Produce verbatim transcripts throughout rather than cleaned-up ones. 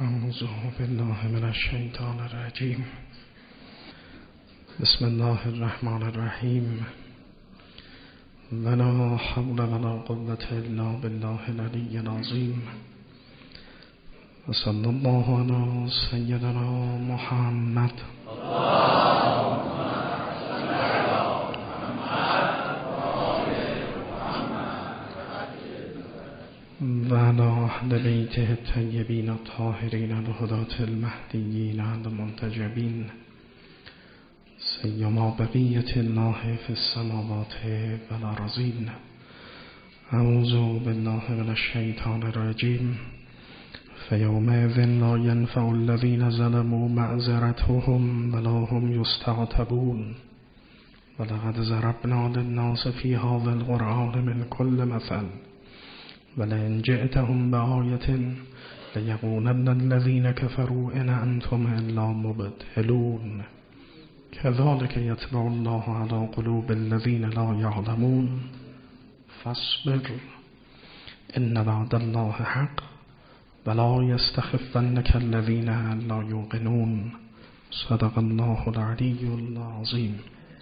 أعوذ بالله من الشیطان الرجیم. بسم الله الرحمن الرحیم. ولا حول ولا قوة الا بالله العلی العظیم. وصلی الله علی سیدنا محمد. و علی اهل بیته الطیبین الطاهرین الهداة المهدیین المنتجبین سیما بقیة الله فی السماوات والارضین. اعوذ بالله من الشیطان الرجیم. فیومئذ لا ینفع الذین ظلموا معذرتهم ولا هم یستعتبون. ولقد ضربنا للناس فی هذا القرآن من كل مثل ولئن جئتهم بآية ليقولن الذين كفروا إن أنتم إلا مبطلون. كذلك يطبع الله على قلوب الذين لا يعلمون. فاصبر إن وعد الله حق ولا يستخفنك الذين لا يوقنون. صدق الله العلي العظيم.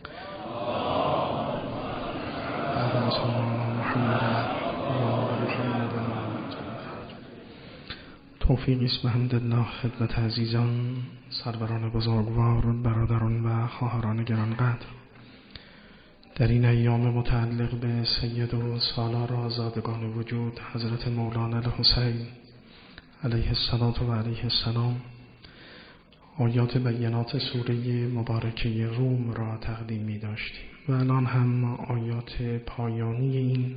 توفیق است بحمدالله خدمت عزیزان، سروران بزرگوار، برادران و خواهران گرانقدر. در این ایام متعلق به سید و سالار آزادگان وجود حضرت مولانا الحسین علیه الصلاة و علیه السلام آیات بینات سوره مبارکه روم را تقدیم می داشتیم و الان هم آیات پایانی این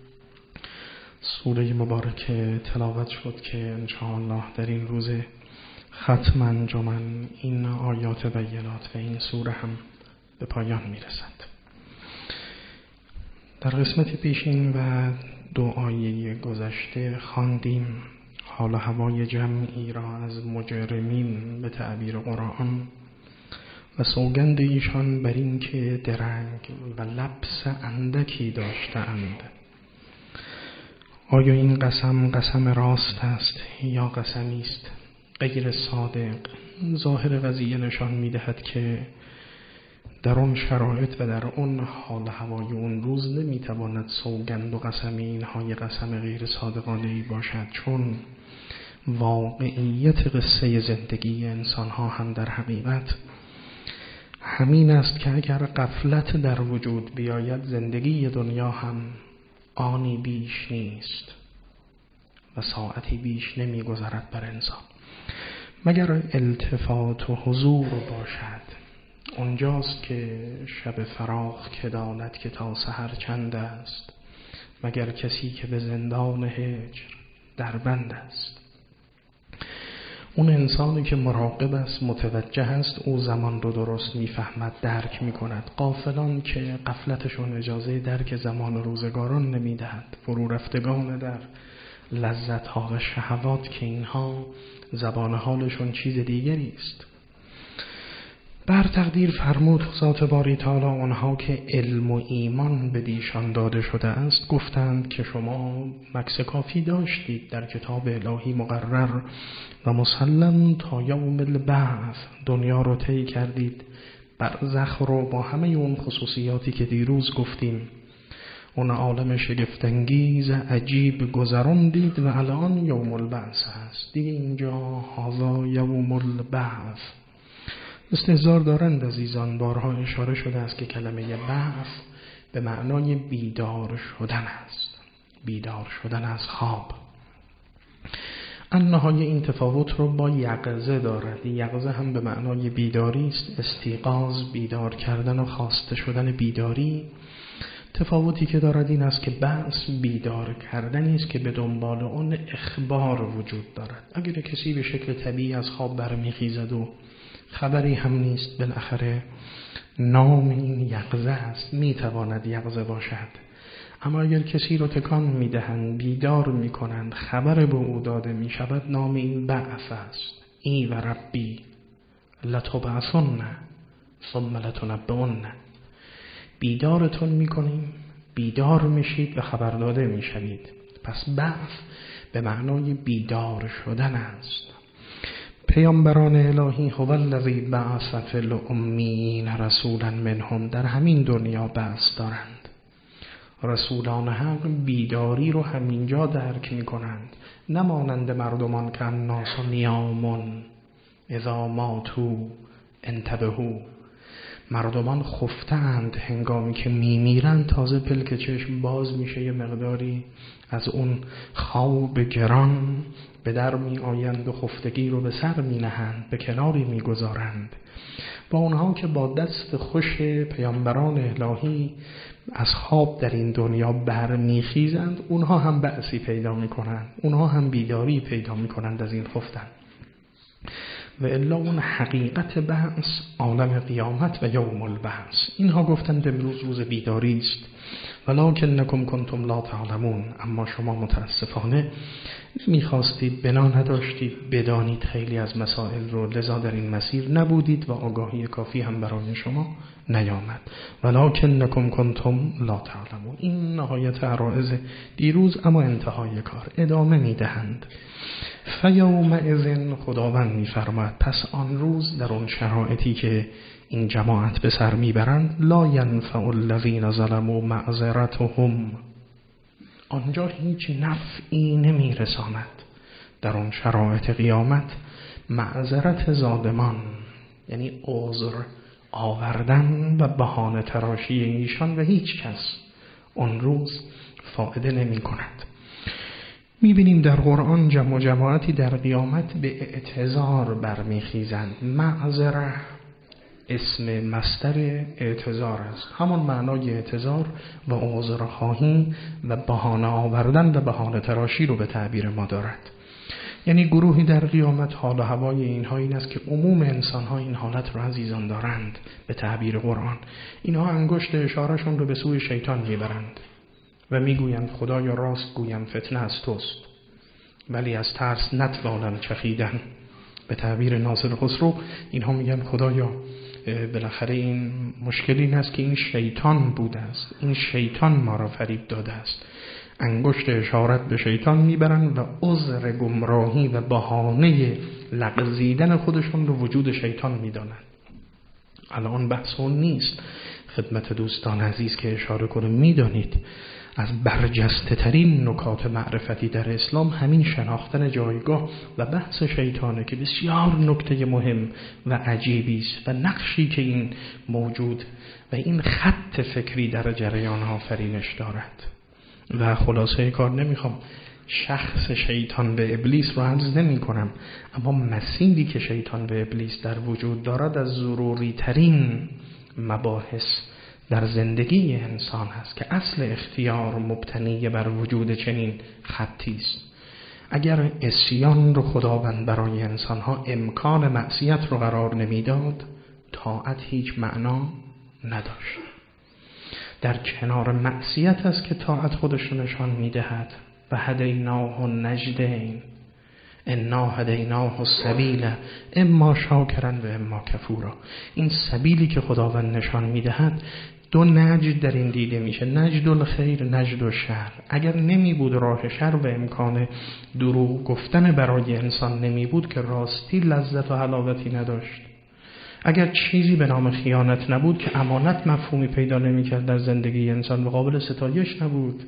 سوره مبارکه تلاوت شد که انشاءالله در این روز ختم انجمن این آیات بینات و این سوره هم به پایان میرسد. در قسمت پیشین و دو آیه گذشته خواندیم حال و هوای جمعی را از مجرمین به تعبیر قرآن و سوگند ایشان بر این که درنگ و لبس اندکی داشتند. آیا این قسم قسم راست است یا قسمی است غیر صادق؟ ظاهر قضیه نشان می‌دهد که در اون شرایط و در اون حال هوای اون روز نمی‌تواند سوگند و قسمی اینهای قسم غیر صادقانه‌ای باشد، چون واقعیت قصه زندگی انسان‌ها هم در حقیقت همین است که اگر غفلت در وجود بیاید زندگی دنیا هم آنی بیش نیست و ساعتی بیش نمی گذرد بر انسان مگر التفات و حضور باشد. اونجاست که شب فراق که داند که تا سحر چند است، مگر کسی که به زندان هجر در بند است. اون انسانی که مراقب است، متوجه است، او زمان رو درست میفهمد، درک میکند. غافلان که غفلتشون اجازه درک زمان و روزگاران نمیدهد، فرو رفتگان در لذت‌ها و شهوات که اینها زبان حالشون چیز دیگری است. بر تقدیر فرمود ذات باری تعالی آنها که علم و ایمان به دیشان داده شده است گفتند که شما مکث کافی داشتید در کتاب الهی مقرر و مسلم تا یوم البعث، دنیا رو طی کردید، برزخ رو با همه اون خصوصیاتی که دیروز گفتیم، اون عالم شگفت‌انگیز عجیب گذراندید و الان یوم البعث هست دیگه. اینجا هذا یوم البعث استهزار دارند عزیزان. بارها اشاره شده است که کلمه بعث به معنای بیدار شدن است، بیدار شدن از خواب. انهای این تفاوت رو با یقظه دارد. یقظه هم به معنای بیداری است، استیقاظ، بیدار کردن و خواسته شدن بیداری. تفاوتی که دارد این است که بعث بیدار کردنی است که به دنبال اون اخبار وجود دارد. اگر کسی به شکل طبیعی از خواب برمیخیزد و خبری هم نیست، بالاخره نام این یقظه است، میتواند یقظه باشد. اما اگر کسی رو تکان میدهند، بیدار میکنند، خبر به او داده میشود، نام این بعث است. ای و ربی لتبعثن ثم لتنبؤن. بیدارتون میکنیم، بیدار میشید و خبر داده میشوید. پس بعث به معنای بیدار شدن است. پیامبران الهی هو الذی بعث فی الامیین رسولا منهم در همین دنیا بعث دارند. رسولان حق بیداری رو همینجا درک می کنند، نمانند مردمان که الناس نیامون اذا ماتوا انتبهوا. مردمان خفتند هنگامی که میمیرن، تازه پلک چشم باز میشه، یه مقداری از اون خواب گران به در می آیند و خفتگی رو به سر می نهند، به کناری می گذارند. با اونها که با دست خوش پیامبران الهی از خواب در این دنیا برمیخیزند، اونها هم بأسی پیدا می کنند، اونها هم بیداری پیدا می کنند از این خفتن. و الا اون حقیقت بعث عالم قیامت و یوم البعث. اینها گفتند امروز روز بیداری است، ولکنکم کنتم لا تعلمون، اما شما متاسفانه میخواستید، بنا نداشتید بدانید خیلی از مسائل رو، لذا در این مسیر نبودید و آگاهی کافی هم برای شما نیامد. ولکنکم کنتم لا تعلمون. این نهایت عرائض دیروز، اما انتهای کار ادامه میدهند. فیومئذ، خداوند میفرماید پس آن روز در اون شرایطی که این جماعت به سر میبرند، لا ینفع الذین ظلموا معذرتهم، آنجا هیچ نفعی نمیرساند. در اون شرایط قیامت معذرت ظالمان، یعنی عذر آوردن و بهانه تراشی ایشان و هیچ کس اون روز فایده نمی کند. میبینیم در قرآن جمع و جماعتی در قیامت به اعتذار برمیخیزند. معذره اسم مصدر اعتذار است، همون معنای اعتذار و عذرخواهی و بهانه آوردن و بهانه تراشی رو به تعبیر ما دارد. یعنی گروهی در قیامت حال و هوای اینها این است که عموم انسان‌ها این حالت رو عزیزان دارند. به تعبیر قرآن اینها انگشت اشارهشون رو به سوی شیطان میبرند و میگویند خدایا راست گویم فتنه از توست، ولی از ترس نتوانم چخیدن. به تعبیر ناصر خسرو اینها میگن خدایا بالاخره این مشکل این است که این شیطان بوده است، این شیطان ما را فریب داده است. انگشت اشارت به شیطان میبرند و عذر گمراهی و بهانه لغزیدن خودشون رو وجود شیطان میدانند. الان بحث اون نیست. خدمت دوستان عزیز که اشاره کنم، میدانید از برجسته ترین نکات معرفتی در اسلام همین شناختن جایگاه و بحث شیطانه که بسیار نکته مهم و عجیبی است و نقشی که این موجود و این خط فکری در جریان آفرینش دارد. و خلاصه کار نمیخوام شخص شیطان به ابلیس رو عرض نمی کنم، اما مسیری که شیطان به ابلیس در وجود دارد از ضروری ترین مباحث در زندگی انسان هست که اصل اختیار مبتنی بر وجود چنین خطی است. اگر عصیان رو خداوند برای انسانها امکان معصیت رو قرار نمیداد، طاعت هیچ معنا نداشت. در کنار معصیت است که طاعت خودش رو نشان میدهد. و هدیناه النجدین انا هدیناه السبیل اما شاکرا و اما کفورا. این سبیلی که خداوند نشان میدهد دو نجد در این دیده میشه، نجد الخیر، نجد الشر. اگر نمی بود راه شر و امکان دروغ گفتن برای انسان نمی بود که راستی لذت و حلاوتی نداشت. اگر چیزی به نام خیانت نبود که امانت مفهومی پیدا نمی کرد در زندگی انسان و قابل ستایش نبود.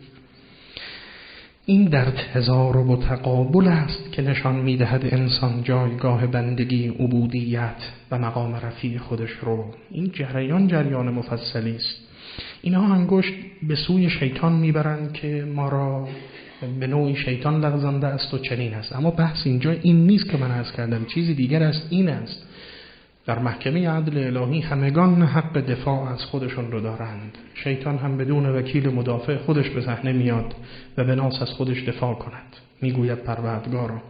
این در تضارب و تقابل است که نشان میدهد انسان جایگاه بندگی، عبودیت و مقام رفیع خودش رو. این جریان جریان مفصلی است. اینها انگشت به سوی شیطان میبرند که ما را به نوعی شیطان لغزانده است و چنین است. اما بحث اینجا این نیست که من عرض کردم، چیزی دیگر است. این است در محکمه عدل الهی همگان حق دفاع از خودشون رو دارند. شیطان هم بدون وکیل مدافع خودش به صحنه میاد و به ناس از خودش دفاع کند. میگوید پروردگارا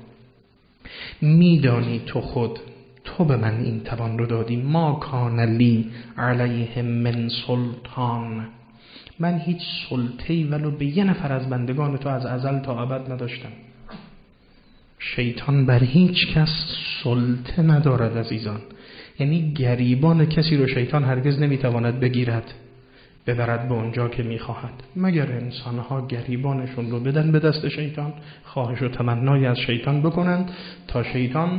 میدانی تو خود تو به من این توان رو دادی، ما کان لی علیهم من سلطان، من هیچ سلطه‌ای ولو به یه نفر از بندگان تو از ازل تا ابد نداشتم. شیطان بر هیچ کس سلطه ندارد عزیزان. یعنی گریبان کسی رو شیطان هرگز نمیتواند بگیرد ببرد به اونجا که میخواهد، مگر انسانها گریبانشون رو بدن به دست شیطان، خواهش و تمنای از شیطان بکنند تا شیطان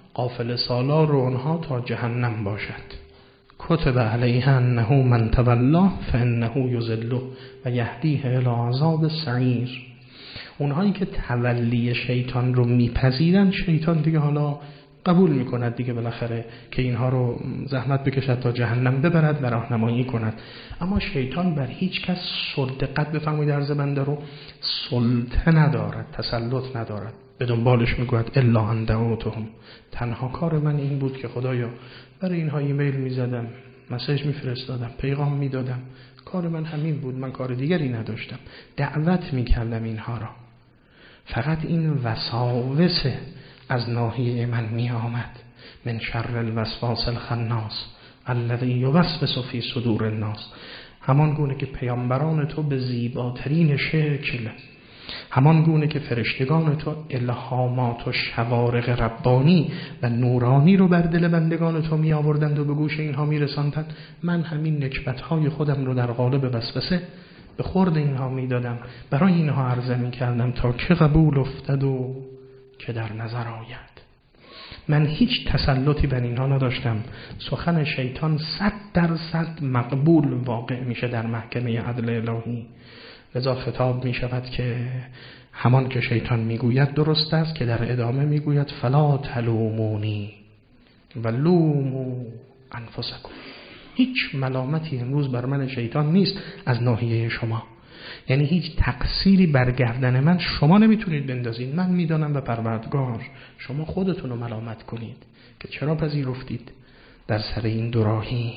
قافله سالار اونها تا جهنم باشد. کتب علیه انه من تولاه فانه یضله و یهدیه الی عذاب السعیر. اونهایی که تولی شیطان رو میپذیرن، شیطان دیگه حالا قبول میکند دیگه بالاخره که اینها رو زحمت بکشد تا جهنم ببرد و راهنمایی کند. اما شیطان بر هیچ کس دقت بفرمایید عرض بنده رو، سلطه ندارد، تسلط ندارد. به دنبالش میگوید الا ان دعوتهم، تنها کار من این بود که خدایا برای اینها ایمیل میزدم، مسیج میفرستادم، پیغام میدادم، کار من همین بود، من کار دیگری نداشتم، دعوت میکردم اینها را. فقط این وساوس از ناحیه من می آمد. من شر الوسواس الخناس الذی یوسوس فی صدور الناس. همان گونه که پیامبران تو به زیباترین شکل، همان گونه که فرشتگان تو الهامات و شوارق ربانی و نورانی رو بر دل بندگان تو می آوردند و به گوش اینها می رساندند، من همین نکبت‌های خودم رو در قالب وسوسه به خورد اینها می دادم، برای اینها عرضه می کردم تا که قبول افتد و که در نظر آید. من هیچ تسلطی بر اینها نداشتم. سخن شیطان صد درصد مقبول واقع میشه در محکمه عدل الهی. لذا خطاب می شود که همان که شیطان میگوید درست است، که در ادامه میگوید فلا تلومونی و لومو انفسکم. هیچ ملامتی امروز بر من شیطان نیست از ناحیه شما، یعنی هیچ تقصیری بر گردن من شما نمیتونید بندازید. من میدانم و پروردگار، شما خودتون رو ملامت کنید که چرا پذیرفتید در سر این دوراهی،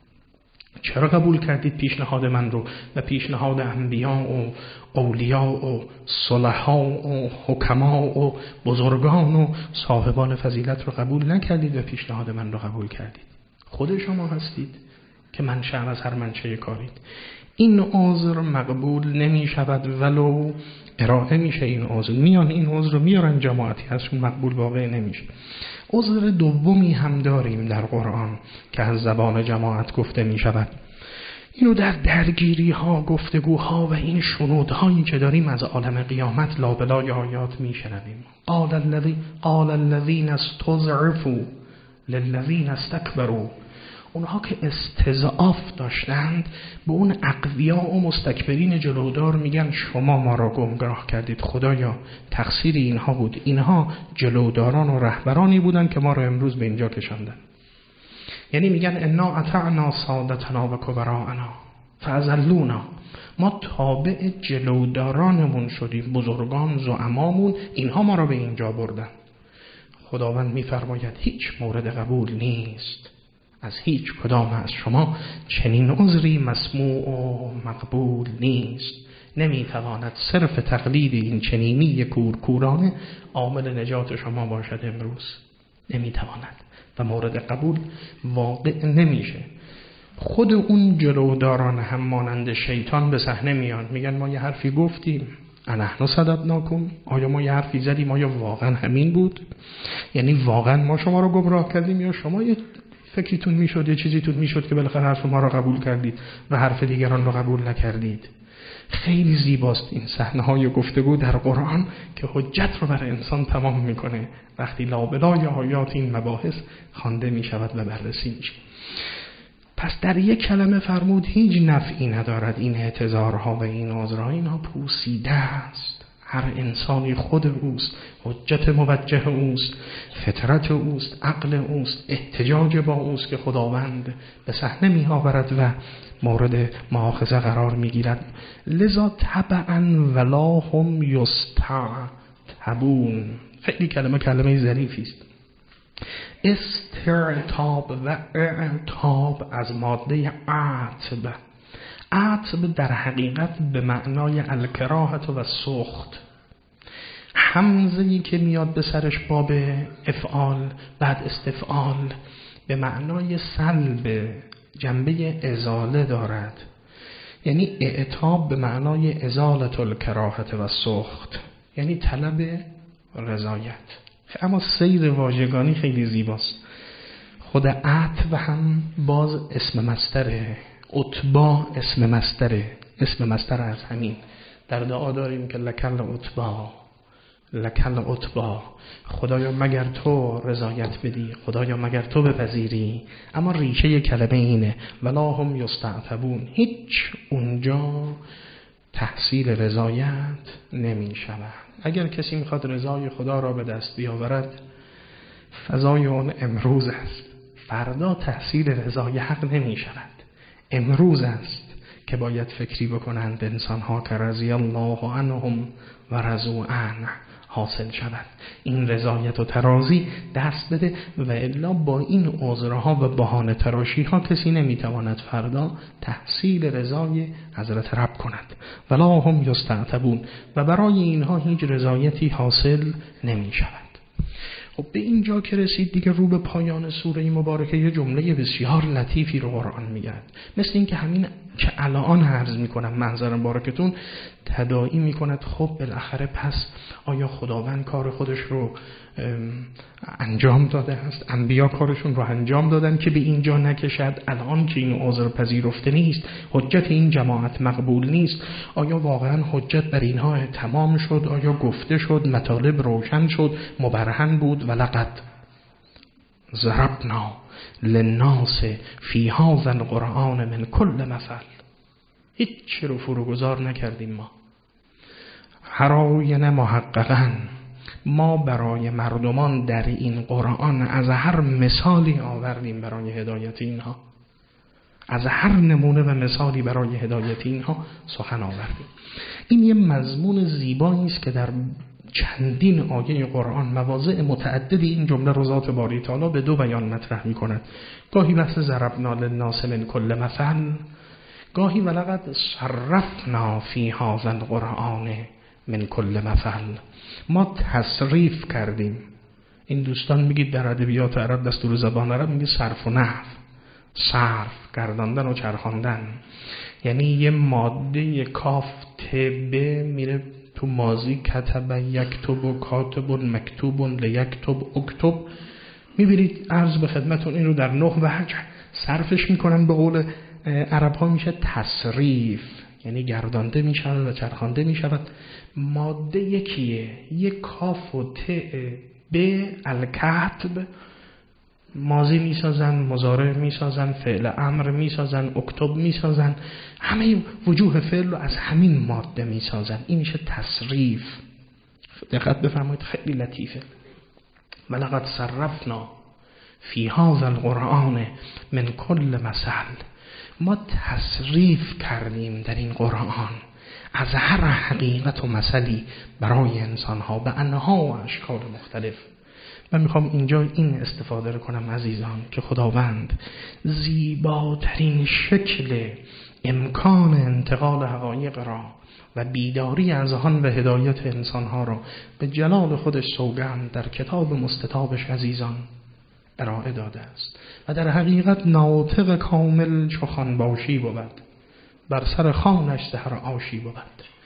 چرا قبول کردید پیشنهاد من رو و پیشنهاد انبیا و اولیاء و صلحا و حکما و بزرگان و صاحبان فضیلت رو قبول نکردید و پیشنهاد من رو قبول کردید. خود شما هستید که منشأ از هر منشأ کارید. این عذر مقبول نمی شود ولو ارائه میشه. این عذر میان این عذر رو میارن جماعتی هستون، مقبول واقع نمیشه. عذر دومی هم داریم در قرآن که از زبان جماعت گفته می شود. اینو در درگیری ها، گفتگوها و این شنودهایی که داریم از عالم قیامت لابلای آیات می شنویم. قال الذی قال الذین استضعفوا للذین استكبروا. اونها که استضعاف داشتند به اون اقویا و مستکبرین جلودار میگن شما ما را گمراه کردید، خدایا تقصیر اینها بود، اینها جلوداران و رهبرانی بودن که ما را امروز به اینجا کشاندن. یعنی میگن انا اطعنا سادتنا و کبراءنا فاذلونا، ما تابع جلودارانمون شدیم، بزرگان زعمامون، اینها ما را به اینجا بردن. خداوند میفرماید هیچ مورد قبول نیست از هیچ کدام از شما، چنین عذری مسموع و مقبول نیست. نمیتواند صرف تقلید این چنینی کورکورانه عامل نجات شما باشد امروز، نمیتواند و مورد قبول واقع نمیشه. خود اون جلوداران هم مانند شیطان به صحنه میان، میگن ما یه حرفی گفتیم، انحن صددناکم، آیا ما یه حرفی زدیم، آیا واقعا همین بود؟ یعنی واقعا ما شما رو گمراه کردیم یا شما یه فکریتون میشد، یه چیزیتون میشد که بالاخره حرف ما رو قبول کردید و حرف دیگران رو قبول نکردید. خیلی زیباست این صحنه‌های گفتگو در قرآن که حجت رو بر انسان تمام میکنه وقتی لابلای آیات این مباحث خوانده میشود و بررسی میشه. پس در یک کلمه فرمود هیچ نفعی ندارد این اعتذارها و این عذرها، اینها پوسیده است. هر انسانی خود اوست، حجت موجه اوست، فطرت اوست، عقل اوست، احتجاج با اوست که خداوند به صحنه می آورد و مورد مؤاخذه قرار می گیرد. لذا طبعا ولا هم یستعتبون. خیلی کلمه کلمه ظریفی است. استعتاب و اعتاب از ماده عتب. عتب در حقیقت به معنای الکراهت و سخط. حمزه‌ای که میاد به سرش باب افعال بعد استفعال به معنای سلب، جنبه ازاله دارد. یعنی اعتاب به معنای ازالت الکراهت و سخط، یعنی طلب رضایت. اما سیر واژگانی خیلی زیباست. خود عتب هم باز اسم مصدره، عتبا اسم مصدره، اسم مصدر از همین. در دعا داریم که لکل عتبا لکل عتبا، خدایا مگر تو رضایت بدی، خدایا مگر تو بپذیری. اما ریشه کلمه اینه ولا هم یستعتبون، هیچ اونجا تحصیل رضایت نمی شود. اگر کسی میخواد رضای خدا را به دست بیاورد، فضای اون امروز است، فردا تحصیل رضای حق نمی شود. امروز است که باید فکری بکنند انسان‌ها که رضی الله عنهم و رضوا عنه حاصل شود، این رضایت و ترازی دست بده، و الا با این عذرها و بهانه تراشی ها کسی نمیتواند فردا تحصیل رضای حضرت رب کند. ولا هم یستعتبون، و برای اینها هیچ رضایتی حاصل نمی شود. خب به اینجا که رسید دیگه رو به پایان سوره مبارکه یه جمله بسیار لطیفی رو قرآن میگه، مثل این که همین که الان عرض میکنم منظر مبارکتون تداعی میکند خب بالاخره پس آیا خداوند کار خودش رو انجام داده است، انبیا کارشون رو انجام دادن که به اینجا نکشد، الان که این عذر پذیرفته نیست، حجت این جماعت مقبول نیست، آیا واقعا حجت بر اینها تمام شد، آیا گفته شد، مطالب روشن شد، مبرهن بود؟ ولقد ضربنا للناس فی هذا القرآن من کل مثل، هیچ رو فروگذار نکردیم ما. هراین محققاً، ما برای مردمان در این قرآن از هر مثالی آوردیم برای هدایت اینها، از هر نمونه و مثالی برای هدایت اینها سخن آوردیم. این یه مضمون زیبایی است که در چندین آیه قرآن مواضع متعددی این جمله رو ذات باری تعالی به دو بیان مطرح می کند. گاهی بحث ضربنا للناس من کل مثل، گاهی ولقد صرفنا فی هذا القرآن من کل مثل، ما تصریف کردیم. این دوستان میگید در ادبیات عرب دستور زبان عرب میگه صرف و نحو، صرف گرداندن و چرخاندن، یعنی یه ماده کاف تبه میره تو ماضی، کتب یکتب و کاتب و مکتوب و لیکتب اکتب. میبینید عرض به خدمتون این رو در نه وجه صرفش میکنن، به قول عرب ها میشه تصریف، یعنی گردانده میشود و چرخانده میشود. ماده یکیه، یک کاف و ت به الکتب، ماضی میسازن، مضارع میسازن، فعل امر میسازن، اکتب میسازن، همه وجوه فعل رو از همین ماده میسازن. این میشه تصریف. دقت بفرمایید خیلی لطیفه. ولقد صرفنا فی هذا القرآن من کل مثل، ما تصریف کردیم در این قرآن از هر حقیقت و مثلی برای انسانها به انواع و اشکال مختلف. من میخوام اینجا این استفاده رو کنم عزیزان که خداوند زیباترین شکل امکان انتقال حقایق را و بیداری اذهان و هدایت انسانها را به جلال خودش سوگند در کتاب مستطابش عزیزان ارائه داده است. و در حقیقت ناطق کامل چو خوان باشی بود، بر سر خوانش سحر آشی بود.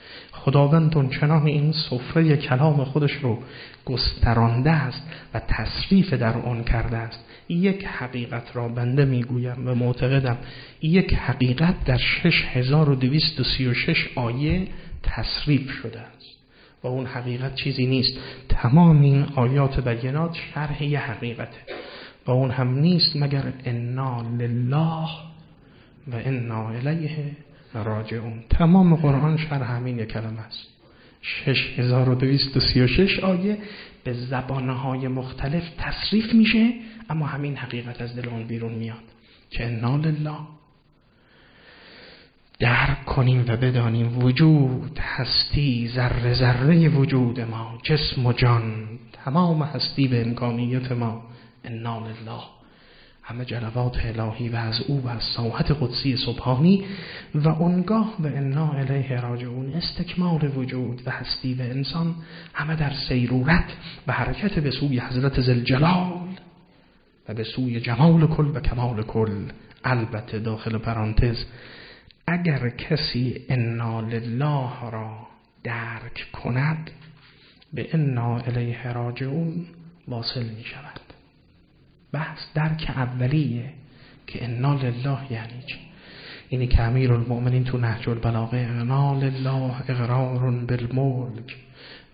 خداوند اونچنان این سفره کلام خودش رو گسترانده است و تصریف در آن کرده است. یک حقیقت را بنده میگویم و معتقدم یک حقیقت در شش هزار و دویست و سی و شش آیه تصریف شده است و اون حقیقت چیزی نیست، تمام این آیات بینات شرح یه حقیقته و اون هم نیست مگر انا لله و انا الیه راجعون. تمام قرآن شرح همین یک کلمه است. شش هزار و دویست و سی و شش آیه به زبانهای مختلف تصریف میشه، اما همین حقیقت از دل اون بیرون میاد که انا لله. درک کنیم و بدانیم وجود، هستی، ذره ذره وجود ما، جسم و جان، تمام هستی به امکانیت ما انا لله، همه جلوات الهی و از او و از ساحت قدسی سبحانی و اونگاه و انا الیه راجعون، استکمال وجود و هستی و انسان همه در سیرورت و حرکت به سوی حضرت ذوالجلال و به سوی جمال کل و کمال کل. البته داخل پرانتز اگر کسی انا لله را درک کند به انا الیه راجعون واصل می شود. بحث درک اولیه که انا لله یعنی چی. اینی که امیرالمؤمنین تو نهج البلاغه انا لله اقرار بالملک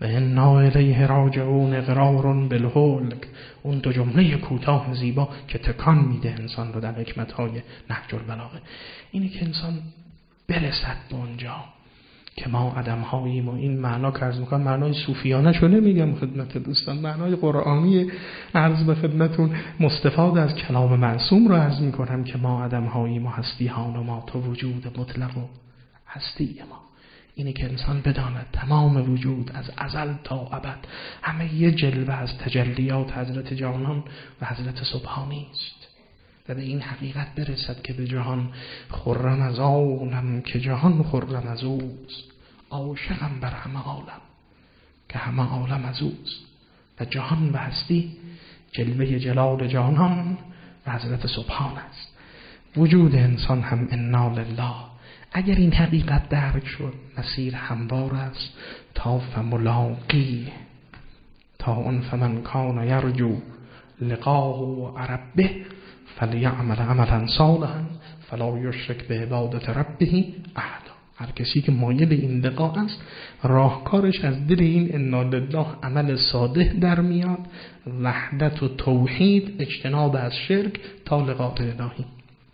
و انا الیه راجعون اقرار بالهلک، اون دو جمله کوتاه زیبا که تکان میده انسان رو در حکمت‌های نهج البلاغه، اینه که انسان برسد به اونجا که ما آدم‌هاییم. و این معنا که عرض می‌کنم معنای صوفیانه شو نمیگم خدمت دوستان، معنای قرآنی عرض به خدمتون مستفاد از کلام معصوم رو عرض می‌کنم که ما آدم‌هاییم و هستی‌هان و ما تو وجود مطلق و هستی ما. اینه که انسان بداند تمام وجود از ازل تا ابد همه یه جلوه از تجلیات حضرت جانان و حضرت سبحانی است و به این حقیقت برسد که به جهان خرم از عالم که جهان خرم از اوست، عاشقم بر همه عالم که همه عالم از اوست. و جهان و هستی جلوه جلال جانان و حضرت سبحان است. وجود انسان هم انا لله. اگر این حقیقت درک شد مسیر هموار است تا فملاقی، تا اون فمن کان یرجو لقاه ربه فلیعمل عملا صالحا فلا یشرک بعبادت ربه احدا. هر کسی که مایل این لقا است راهکارش از دل این انا لله عمل صادق در میاد، وحدت و توحید، اجتناب از شرک تا لقاء الهی.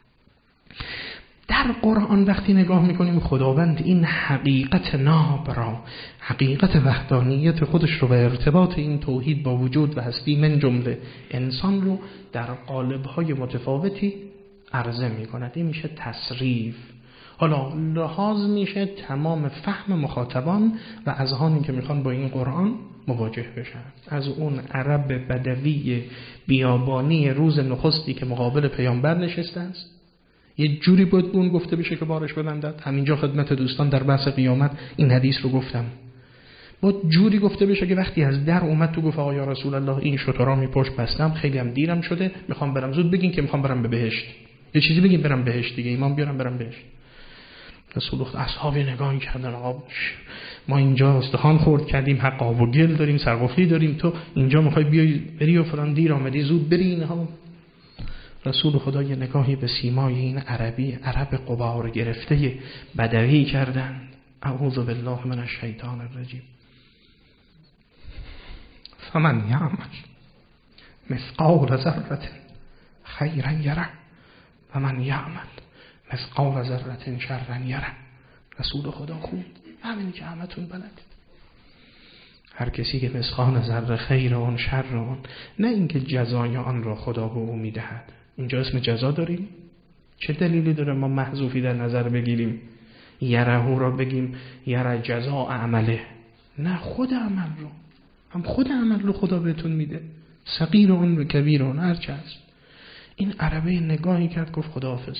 در قرآن وقتی نگاه میکنیم خداوند این حقیقت ناب را، حقیقت وحدانیت خودش رو و ارتباط این توحید با وجود و هستی من جمله انسان رو در قالب‌های متفاوتی عرضه میکند. این میشه تصریف. حالا لحاظ میشه تمام فهم مخاطبان و اذهانی که میخوان با این قرآن مواجه بشن، از اون عرب بدوی بیابانی روز نخستی که مقابل پیامبر نشسته است، یه جوری بود اون گفته بشه که بارش ببندد. همینجا خدمت دوستان در بحث قیامت این حدیث رو گفتم. بود جوری گفته بشه که وقتی از در اومد تو گفت آقا یا رسول الله این شترامی پشت بستم، خیلی هم دیرم شده، میخوام برم، زود بگین که میخوام برم به بهشت، یه چیزی بگین برم بهشت دیگه، ایمان بیارم برم بهشت. رسول الله اصحابی نگاه کردن، آقا ما اینجا استخوان خورد کردیم، حق آب و گل داریم، سرقفلی داریم، تو اینجا میخوای بیای بری و فلان دیر آمدی، زود بری. اینها رسول خدا یه نگاهی به سیمای این عربی عرب غبار گرفته بدوی کردن. اعوذ بالله من الشیطان الرجیم. فمن یعمل مثقال ذره خیرا یره و من یعمل مثقال ذره شرا یره. رسول خدا خوند همین که همتون بلدید. هر کسی که مثقال ذره خیر اون شر اون، نه اینکه جزای آن را خدا به او میدهد. اینجا اسم جزا داریم؟ چه دلیلی داره ما محذوفی در نظر بگیریم یرهو را بگیم یره جزا عمله؟ نه، خود عمل رو، هم خود عمل رو خدا بهتون میده، صغیر اون و کبیر اون هر چه هست. این عربه نگاهی کرد گفت خداحافظ،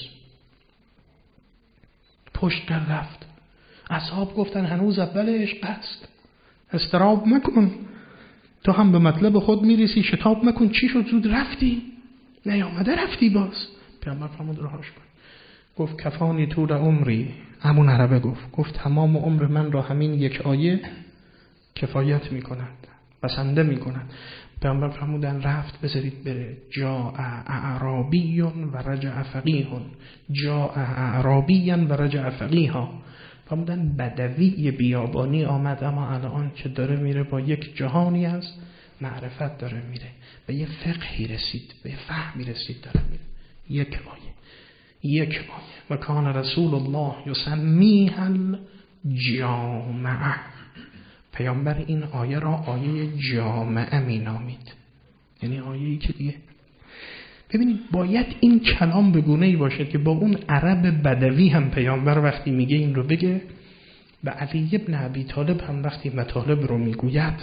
پشت کرد رفت. اصحاب گفتن هنوز اول عشق است، استراب مکن، تو هم به مطلب خود میرسی، شتاب مکن. چی شد زود رفتی؟ نیامده رفتی باز. پیامبر فرمود رهاش کن. گفت کفانی طول عمری، همون عربه گفت گفت تمام عمر من را همین یک آیه کفایت میکند، بسنده میکند. پیامبر فرمودن رفت بذارید بره. جاء اعرابی و رجع فقیه، جاء اعرابی و رجع فقیها. فرمودن بدوی بیابانی آمد اما الان که داره میره با یک جهانی از معرفت داره میره، به یه فقهی رسید، به یه فهمی رسید داره میره. یک آیه، یک آیه. و کان رسول الله یسمیها الجامعه. پیامبر این آیه را آیه جامعه می نامید، یعنی آیه‌ای که دیگه ببینید باید این کلام به گونه‌ای باشد که با اون عرب بدوی هم پیامبر وقتی میگه این رو بگه، به علی ابن ابی طالب هم وقتی مطالب رو میگوید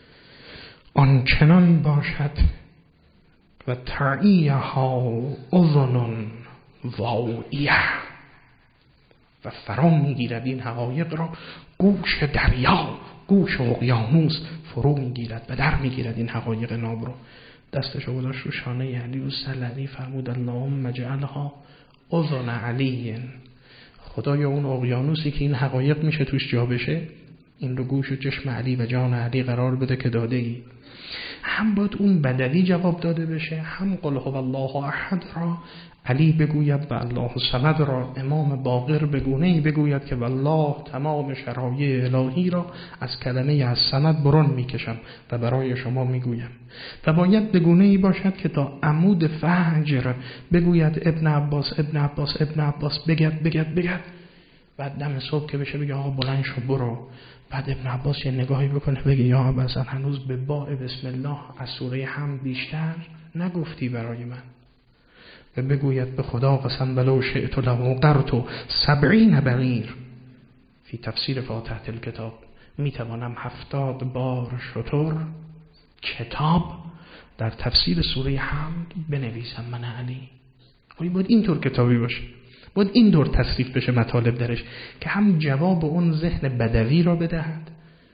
آنچنان باشد و تعیها اذن واعیه، و فرا میگیرد این حقایق را گوش دریا، گوش اقیانوس فرو میگیرد و در میگیرد این حقایق ناب رو. دستشو گذاشت رو شانه علی و سلعی فرمود اللهم اجعلها اذن علی. خدایا اون اقیانوسی که این حقایق میشه توش جا بشه، این رو گوش و چشم علی و جان علی قرار بده که داده ای. هم باید اون بدوی جواب داده بشه، هم قل هو الله احد را علی بگوید و الله الصمد را امام باقر به گونه‌ای بگوید که والله تمام شرایع الهی را از کلمه از صمد برون میکشم و برای شما میگویم. و باید به گونه‌ای باشد که تا عمود فجر بگوید ابن عباس ابن عباس ابن عباس بگد بگد بگد، بعد دم صبح که بشه بگه آقا بلند شو برو. بعد ابن عباس یه نگاهی بکنه بگه یا ابا هنوز به باء بسم الله از سوره حمد بیشتر نگفتی برای من. و بگوید به خدا قسم ولو شئت لوقرت سبعین بعیر فی تفسیر فاتحه الکتاب، میتوانم هفتاد بار شتر کتاب در تفسیر سوره حمد بنویسم من علی. خب باید اینطور کتابی باشه، باید این دور تصریف بشه مطالب درش که هم جواب اون ذهن بدوی را بدهد.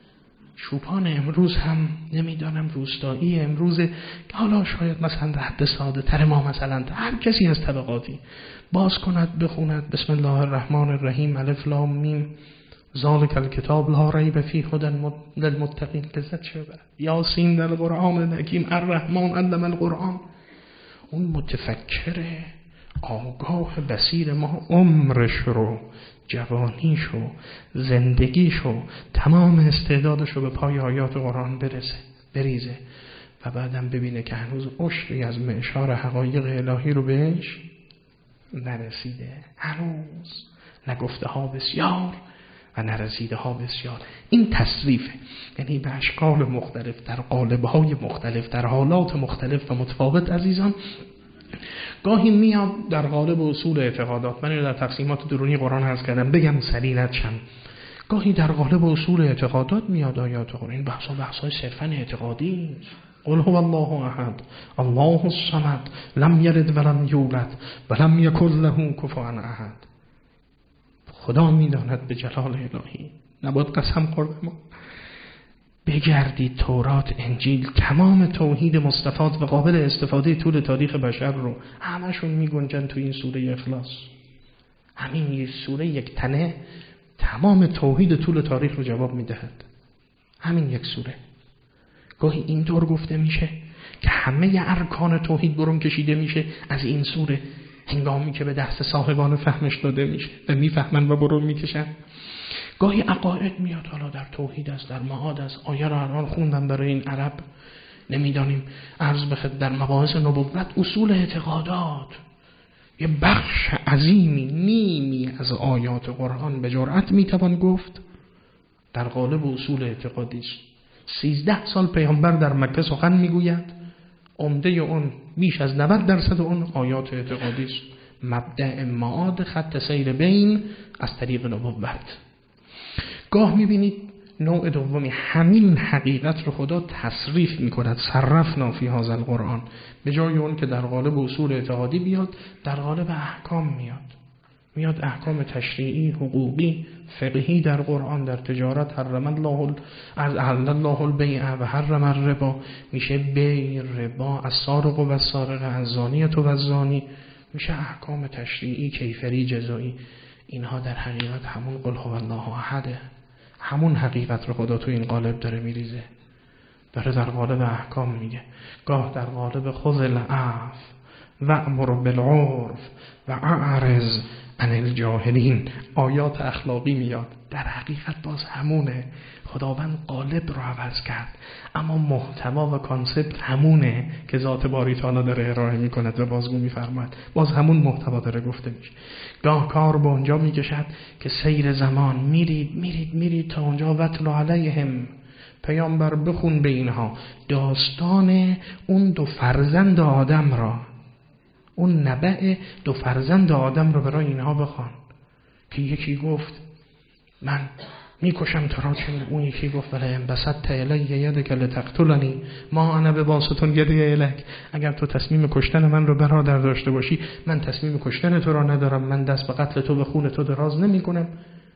چوپان امروز هم نمیدانم روستایی امروز که حالا شاید مثلا در حد ساده تر ما مثلا هر کسی از طبقاتی باز کند بخوند بسم الله الرحمن الرحیم الف لام میم ذالک الکتاب لا ریب فیه هدی للمتقین لذت چه بر یاسین در قرآن الحکیم الرحمن علم القرآن. اون متفکره آگاه بصیر ما عمرش رو جوانیش رو زندگیش رو تمام استعدادش رو به پای آیات قرآن برسه بریزه و بعدم ببینه که هنوز عشری از معشار حقایق الهی رو بهش نرسیده، هنوز نگفته ها بسیار و نرسیده ها بسیار. این تصریفه، یعنی به اشکال مختلف در قالب‌های مختلف در حالات مختلف و متفاوت عزیزان. گاهی میاد در قالب اصول اعتقادات، من اینو در تقسیمات درونی قرآن عرض کردم بگم سریع چم. گاهی در قالب اصول اعتقادات میاد آیات قرآن، این بحثا بحثای صرفا اعتقادی است. قل هو الله احد الله الصمد لم یلد ولم یولد ولم یکن له کفوا احد. خدا میداند به جلال الهی، نباید قسم خوردم. بگردید تورات انجیل، تمام توحید مستفاد و قابل استفاده طول تاریخ بشر رو همشون میگنجن تو این سوره اخلاص. همین یه سوره یک تنه تمام توحید طول تاریخ رو جواب میدهد. همین یک سوره. گاهی اینطور گفته میشه که همه ارکان توحید برون کشیده میشه از این سوره هنگامی که به دست صاحبان فهمش داده میشه و میفهمن و برون میکشن. گاهی عقاید میاد، حالا در توحید است در معاد است. آیه را الان خوندم برای این عرب، نمیدانیم عرض بخد در مباحث نبوت اصول اعتقادات یه بخش عظیمی نیمی از آیات قرآن به جرأت میتوان گفت در قالب اصول اعتقادی است. سیزده سال پیامبر در مکه سخن میگوید، عمده اون بیش از نود درصد اون آیات اعتقادی است. مبدأ معاد خط سیر بین از طریق نبوت. گاه میبینید نوع دومی همین حقیقت رو خدا تصریف میکند، صرفنا فی هذا القرآن، به جای اون که در قالب اصول اعتقادی بیاد در قالب احکام میاد. میاد احکام تشریعی، حقوقی، فقهی در قرآن. در تجارت حرم الله احل الله البیع و حرم الربا، میشه بیع ربا، السارق و السارقه، الزانیة و الزانی، میشه احکام تشریعی کیفری جزایی. اینها در حقیقت همون قل هو الله احده، همون حقیقت رو خدا تو این قالب داره میریزه، داره در قالب احکام میگه. گاه در قالب خذ العفو و امر بالعرف و اعرض عن الجاهلین، آیات اخلاقی میاد. در حقیقت باز همونه، خداوند قالب رو عوض کرد اما محتوا و کانسپت همونه که ذات باری تعالی داره ارائه میکند و بازگو میفرماید. باز همون محتوا داره گفته میشه. گاه کار به اونجا میکشد که سیر زمان میرید میرید میرید تا اونجا وتل علیهم، پیامبر بخون به اینها داستان اون دو فرزند آدم را، اون نبع دو فرزند آدم رو برای اینها بخوان که یکی گفت من میکشم تو را، چون اون یکی گفت ولی انبسطت الی یدک لتقتلنی ما انا بباسط یدی الیک، اگر تو تصمیم کشتن من رو برادر داشته باشی من تصمیم کشتن تو را ندارم، من دست به قتل تو به خون تو دراز نمی کنم.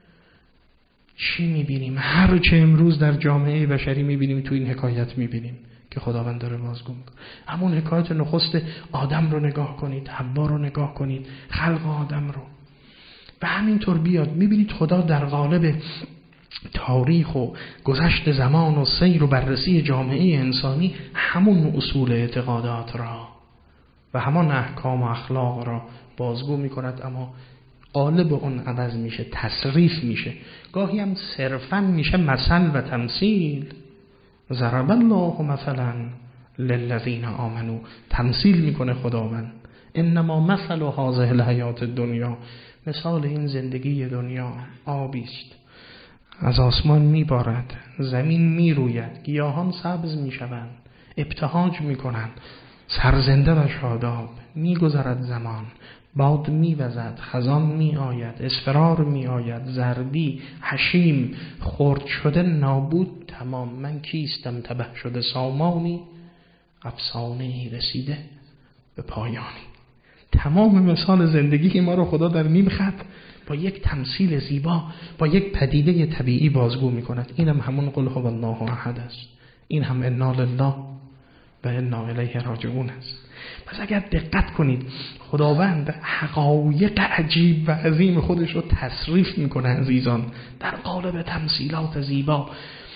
چی میبینیم؟ هر چه امروز در جامعه بشری میبینیم تو این حکایت میبینیم که خداوند داره بازگو میکنه. همون حکایت نخست آدم رو نگاه کنید، حوا رو نگاه کنید، خلق آدم رو. و همینطور بیاد میبینید خدا در قالب تاریخ و گذشت زمان و سیر و بررسی جامعه انسانی همون اصول اعتقادات را و همان احکام و اخلاق را بازگو می کند، اما قالب اون عوض میشه، تصریف میشه، گاهی هم صرفاً میشه مثل و تمثیل. ضرب الله مثلا للذین آمنوا، تمثیل میکنه خداوند. انما مثل هذه الحیات الدنیا، مثال این زندگی دنیا آبی است، از آسمان میبارد، زمین میروید، گیاهان سبز میشوند، ابتهاج میکنند، سرزنده و شاداب. میگذرد زمان، باد میوزد، خزان میآید، اصفرار میآید، زردی، حشیم، خرد شده، نابود، تمام. من کیستم تبه شده سامانی، افسانه رسیده به پایانی. تمام مثال زندگی ما رو خدا در نیم خط با یک تمثیل زیبا، با یک پدیده طبیعی بازگو می کند. این هم همون قل هو الله احد است، این هم انا لله و انا الیه راجعون است. پس اگر دقت کنید خداوند حقایق عجیب و عظیم خودش رو تصریف میکنه عزیزان در قالب تمثیلات زیبا،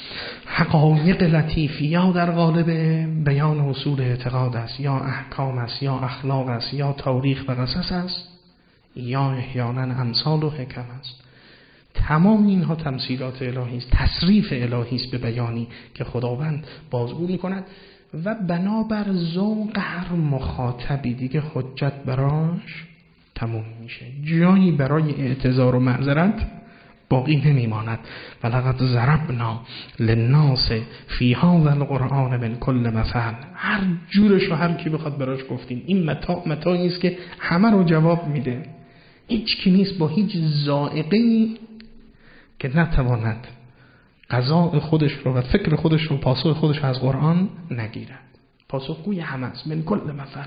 حقایق لطیف، یا در قالب بیان اصول اعتقاد است، یا احکام است، یا اخلاق است، یا تاریخ و قصص است، یا احیانا امثال و حکم است. تمام اینها تمثیلات الهی است، تصریف الهی است به بیانی که خداوند بازگو میکند و بنابر ذوق هر مخاطبی دیگه حجت براش تموم میشه، جایی برای اعتذار و معذرت باقی نمیماند. ولقد ضربنا للناس فی هذا القرآن من کل مثل، هر جورش رو هر کی بخواد براش گفتیم. این متاع متاعی است که همه رو جواب میده، هیچ کی نیست با هیچ ذائقه‌ای که نتواند قضاء خودش رو و فکر خودش رو، پاسخ خودش از قرآن نگیرد. پاسخگوی همه است، من کل مثل.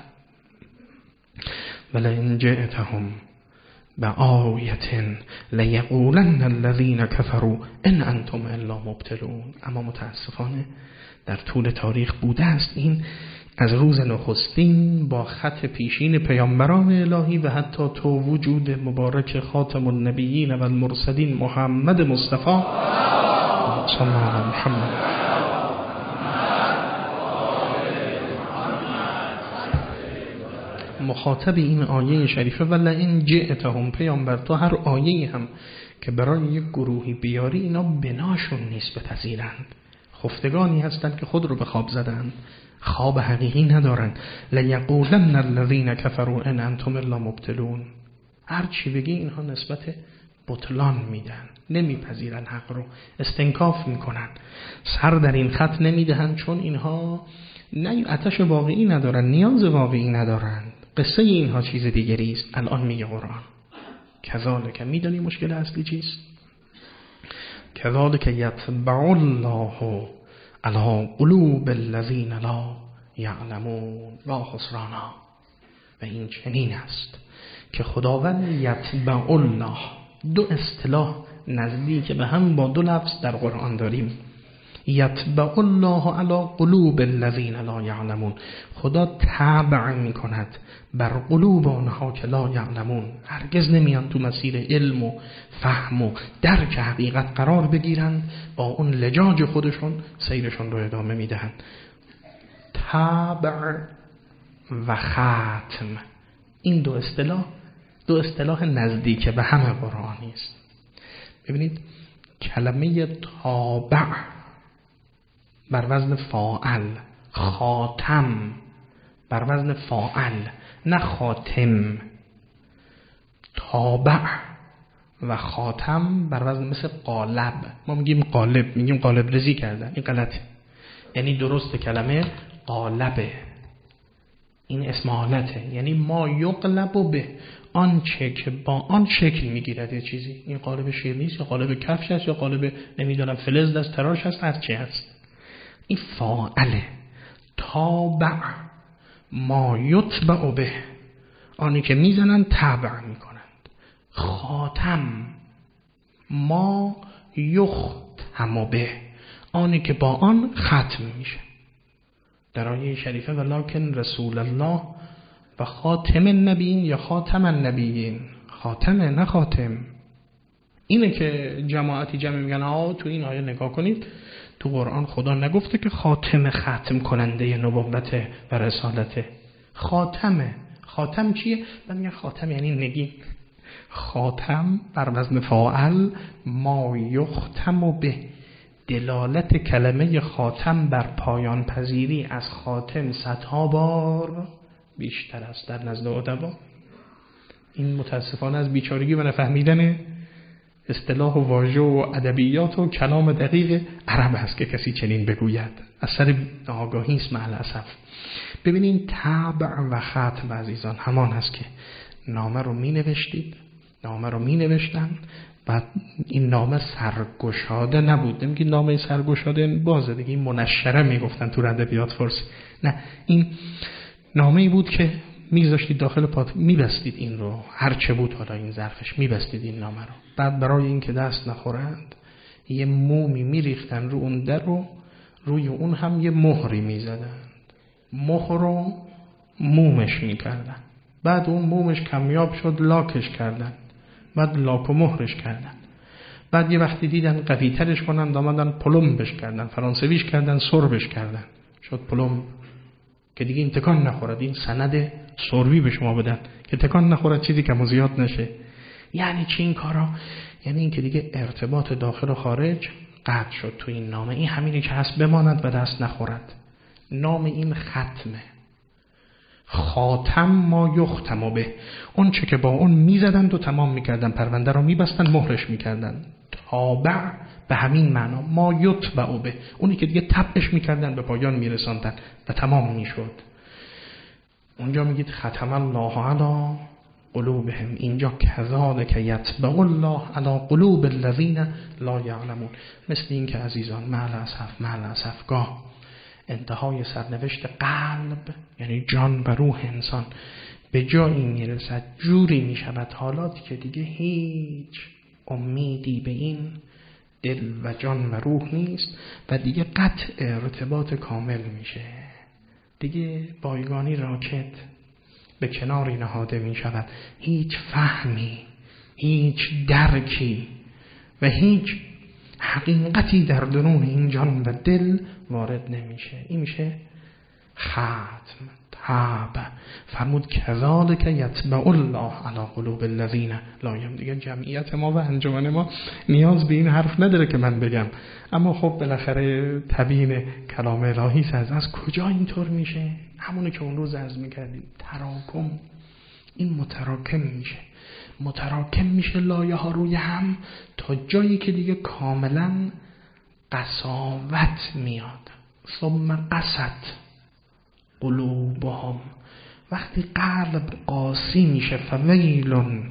ولئن جئتهم بآیة لیقولن الذین کفروا ان انتم الا مبتلون. اما متاسفانه در طول تاریخ بوده است این، از روز نخستین با خط پیشین پیامبران الهی و حتی تو وجود مبارک خاتم النبیین و المرسلین محمد مصطفی صلی الله علیه محمد مخاطب این آیه شریفه ولئن جئتهم، پیامبر تو هر آیه هم که برای یک گروهی بیاری اینا بناشون نیست بپذیرند، خفتگانی هستند که خود رو به خواب زدند، خواب حقیقی ندارند. لیقولن الذین کفروا ان انتم الا مبتلون، هر چی بگی اینها نسبت بطلان میدن، نمیپذیرن، حق رو استنکاف میکنن، سر در این خط نمیدهن، چون اینها نه آتش واقعی ندارن، نیاز واقعی ندارن. قصه اینها چیز دیگری است. الان میگه قرآن کذالک، میدونی مشکل اصلی چیست؟ کذالک یطبع الله علی قلوب الذین لا یعلمون و خسرانا. و این چنین است که خداوند یطبع الله، دو اصطلاح نزدیک به هم با دو لفظ در قرآن داریم. یطبع الله علی قلوب الذین لا یعلمون، خدا تابع می کند بر قلوب آنها که لا یعلمون، هرگز نمیان تو مسیر علم و فهم و درک حقیقت قرار بگیرن، با اون لجاج خودشون سیرشون رو ادامه میدهن. تابع و ختم، این دو اصطلاح دو اصطلاح نزدیک به همه قرآنی است. ببینید کلمه تابع بر وزن فاعل، خاتم بر وزن فاعل نه خاتم. تابع و خاتم بر وزن مثل قالب، ما میگیم قالب، میگیم قالب ریزی کردن، این غلطه. یعنی درست کلمه قالبه، این اسم حالته، یعنی ما یقلب به، آنچه که با آن شکل میگیرد یه چیزی. این قالب شیرینی است یا قالب کفش است یا قالب نمیدونم فلز است، تراش است، هر چی هست. این فاعله. تابع ما یتبع به، آنی که میزنن تابع میکنند. خاتم ما یختم به، آنی که با آن ختم میشه. در آیه شریفه ولکن رسول الله و خاتم النبیین یا خاتم النبیین، خاتمه نه خاتم. اینه که جماعتی جمع میگن آه تو این آیه نگاه کنید، تو قرآن خدا نگفته که خاتم ختم کننده نبوت و رسالته. خاتمه. خاتم چیه؟ من میگم خاتم یعنی نگین. خاتم بر وزن فاعل، ما یختم به، دلالت کلمه خاتم بر پایان پذیری از خاتم صدها بار بیشتر است در نزد ادبا. این متاسفانه از بیچارگی و نفهمیدن اصطلاح و واژه و ادبیات و کلام دقیق عرب است که کسی چنین بگوید. اثر ناآگاهی است مع الاسف. ببینین طبع و ختم عزیزان همان هست که نامه رو می نوشتید، نامه رو می نوشتن، بعد این نامه سرگشاده نبود. نمیگی نامه سرگشاده بازه دیگه، این منشره میگفتن تو ادبیات فارسی. نه، این نامه ای بود که میذاشتید داخل پات، میبستید این رو، هر چه بود حالا این ظرفش، میبستید این نامه رو. بعد برای این که دست نخورند یه مومی میریختن رو اون در رو، روی اون هم یه مهری میزدن، مهر رو مومش میکردن. بعد اون مومش کمیاب شد لاکش کردن، بعد لاک و مهرش کردن. بعد یه وقتی دیدن قوی ترش کنن دامدن پلمبش کردن، فرانسویش کردن، سربش کردن، شد پلمب که دیگه این تکان نخورد. این سند سروی به شما بدن که تکان نخورد، چیزی کم و زیاد نشه. یعنی چی این کارا؟ یعنی این که دیگه ارتباط داخل و خارج قطع شد تو این نامه. این همینی که هست بماند و دست نخورد. نام این ختمه. خاتم ما یختم به، اون چه که با اون میزدند و تمام میکردن، پرونده رو میبستن، مهرش میکردن. تابع به همین معنا، ما یتبع به، اونی که دیگه تبعش میکردن به پایان میرساندن و تمام میشد. اونجا میگید ختم الله علی قلوبهم، اینجا کذالک یطبع الله علی قلوب الذین لا یعلمون. مثل این که عزیزان مع الاسف مع الاسف گاه انتهای سرنوشت قلب یعنی جان و روح انسان به جایی میرسد، جوری میشود حالاتی که دیگه هیچ امیدی به این دل و جان و روح نیست و دیگه قطع ارتباط کامل میشه. دیگه بایگانی راکت به کناری نهاده میشود. هیچ فهمی، هیچ درکی و هیچ حقیقتی در درون این جان و دل وارد نمیشه. این میشه ختم. تابع فرمود کذالک یطبع الله علی قلوب الذین لا یعلمون. دیگه جمعیت ما و انجمن ما نیاز به این حرف نداره که من بگم، اما خب بالاخره تبیین کلام الهی است. از کجا اینطور میشه؟ همونی که اون روز عرض میکردیم، تراکم. این متراکم میشه، متراکم میشه لایه ها روی هم تا جایی که دیگه کاملا قساوت میاد. ثم قست قلوبهم، وقتی قلب قاسی میشه، فویل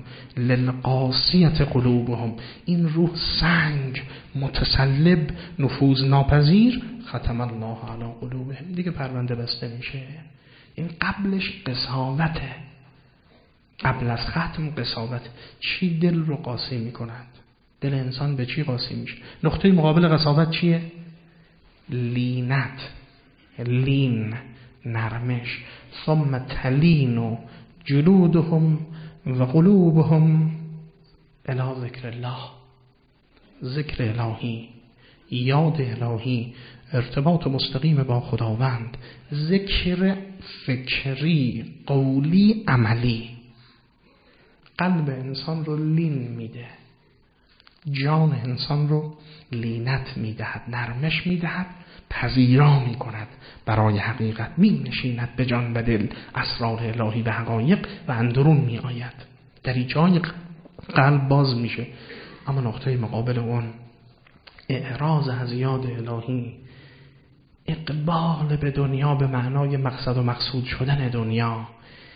للقاسیت قلوبهم، این روح سنگ متسلب نفوذ ناپذیر، ختم الله علی قلوبهم، دیگه پرونده بسته میشه. این قبلش قساوته، قبل از ختم قساوت. چی دل رو قاسی میکند؟ دل انسان به چی قاسی میشه؟ نقطه مقابل قساوت چیه؟ لینت، لین، نرمش. ثم تلین جلودهم و قلوبهم الی ذکر الله، ذکر الهی، یاد الهی، ارتباط مستقیم با خداوند، ذکر فکری، قولی، عملی. قلب انسان رو لین میده، جان انسان رو لینت میدهد، نرمش میدهد، پذیرا میکند برای حقیقت، می نشیند به جان و دل اسرار الهی و حقایق و اندرون می آید. دریچه های قلب باز میشه. اما نقطه مقابل اون اعراض از یاد الهی، اقبال به دنیا به معنای مقصد و مقصود شدن دنیا.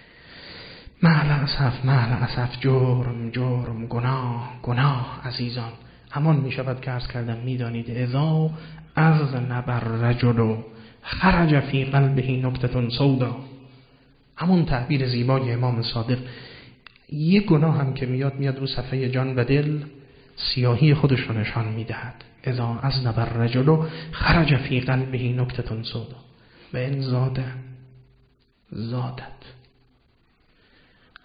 مع الاسف مع الاسف جرم جرم گناه گناه عزیزان. همان می شود که عرض کردم، می دانید اذا اذنب الرجل خرج فی قلبه نکته سودا، همون تعبیر زیبای امام صادق. یک گناه هم که میاد میاد رو صفحه جان و دل سیاهی خودش رو نشان میدهد. اذا اذنب الرجل خرج فی قلبه نکته سودا و ان زاد زادت.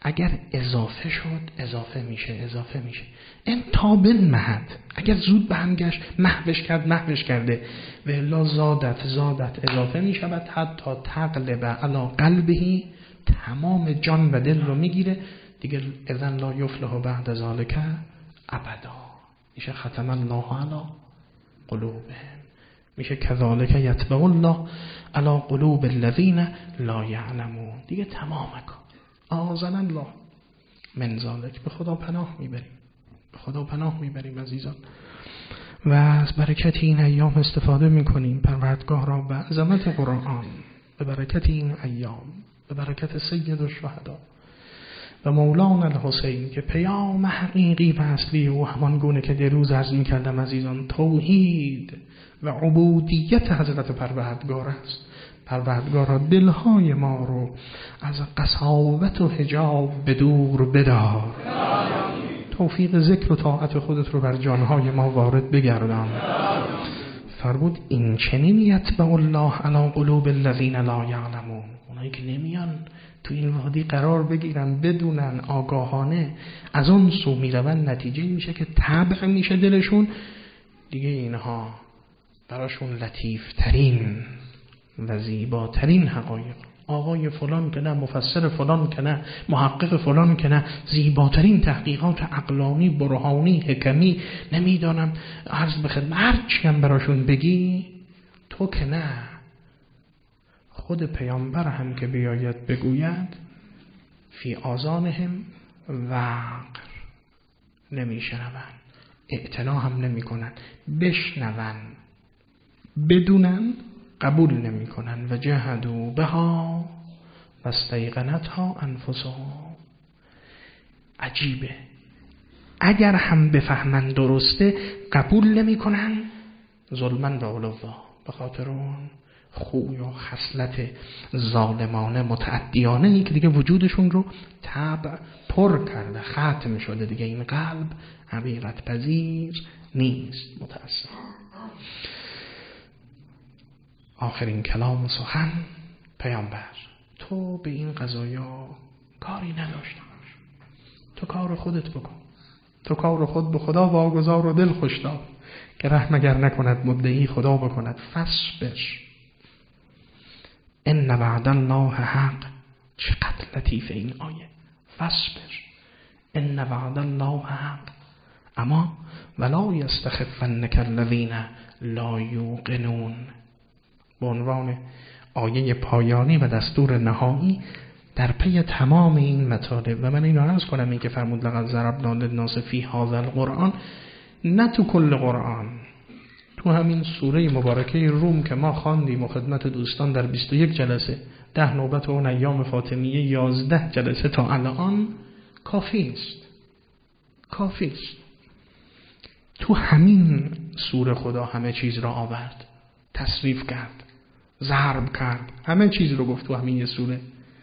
اگر اضافه شد اضافه میشه اضافه میشه ان تابن مهد، اگر زود به هم گشت محوش کرد محوش کرده و الا زادت زادت اضافه میشود حتی تغلب علی قلبهی، تمام جان و دل رو میگیره دیگه. اذن لا یفلح بعد ذالک ابدا، میشه ختم الله علی قلوبهم، میشه کذالک یطبع الله علی قلوب الذین لا یعلمون، دیگه تمام کن. آذن الله من ذالک. به خدا پناه میبریم، به خدا پناه میبریم عزیزان، و از برکت این ایام استفاده میکنیم. پروردگار را به عظمت قرآن، به برکت این ایام، به برکت سید الشهدا و مولانا الحسین که پیام حقیقی و اصلی او همان گونه که دیروز عرض میکردم عزیزان، توحید و عبودیت حضرت پروردگار است. پروردگار را دلهای ما رو از قساوت و حجاب به دور بدار، توفیق ذکر و طاعت خودت رو بر جانهای ما وارد بگردان. فرمود این چنین یطبع الله علی قلوب الذین لا یعلمون، اونایی که نمیان تو این وادی قرار بگیرن بدونن آگاهانه از اون سو میرون، نتیجه میشه که طبع میشه دلشون دیگه، اینها براشون لطیف ترین و زیباترین حقایق، آقای فلان که نه، مفسر فلان که نه، محقق فلان که نه، زیباترین تحقیقات عقلانی برهانی حکمی نمیدانم عرض بخدمت هرچی هم براشون بگی تو که نه. خود پیامبر هم که بیاید بگوید فی آذانهم وقر، نمیشنون، اعتنا هم نمی کنن، بشنون بدونن قبول نمی کنن. و جهدوا بها و استیقنتها انفسهم. عجیبه، اگر هم بفهمن درسته قبول نمی کنن، ظلمن و علوا، به خاطر اون خوی و خصلت ظالمانه متعدیانه ای که دیگه وجودشون رو طبع پر کرده، ختم شده دیگه. این قلب حقیقت پذیر نیست، متاسف. آخرین کلام و سخن پیامبر، تو به این قضایا کاری نداشته باش، تو کار خودت بکن، تو کار خود به خدا واگذار و دل خوش دار که رحم اگر نکند مدعی خدا بکند. فصبر ان وعد الله حق. چقدر لطیف این آیه، فصبر ان وعد الله حق اما ولا یستخفنک الذین لا یوقنون. به عنوان آیه پایانی و دستور نهایی در پی تمام این مطالب. و من این رو عرض کنم، این که فرمود لقد ضربنا للناس فی هذا القرآن، نه تو کل قرآن، تو همین سوره مبارکه روم که ما خواندیم و خدمت دوستان در بیست و یک جلسه، ده نوبت و اون ایام فاطمیه یازده جلسه تا الان کافی است، کافی است. تو همین سوره خدا همه چیز را آورد، تصریف کرد، ضرب کرد، همه چیز رو گفت تو همین سوره.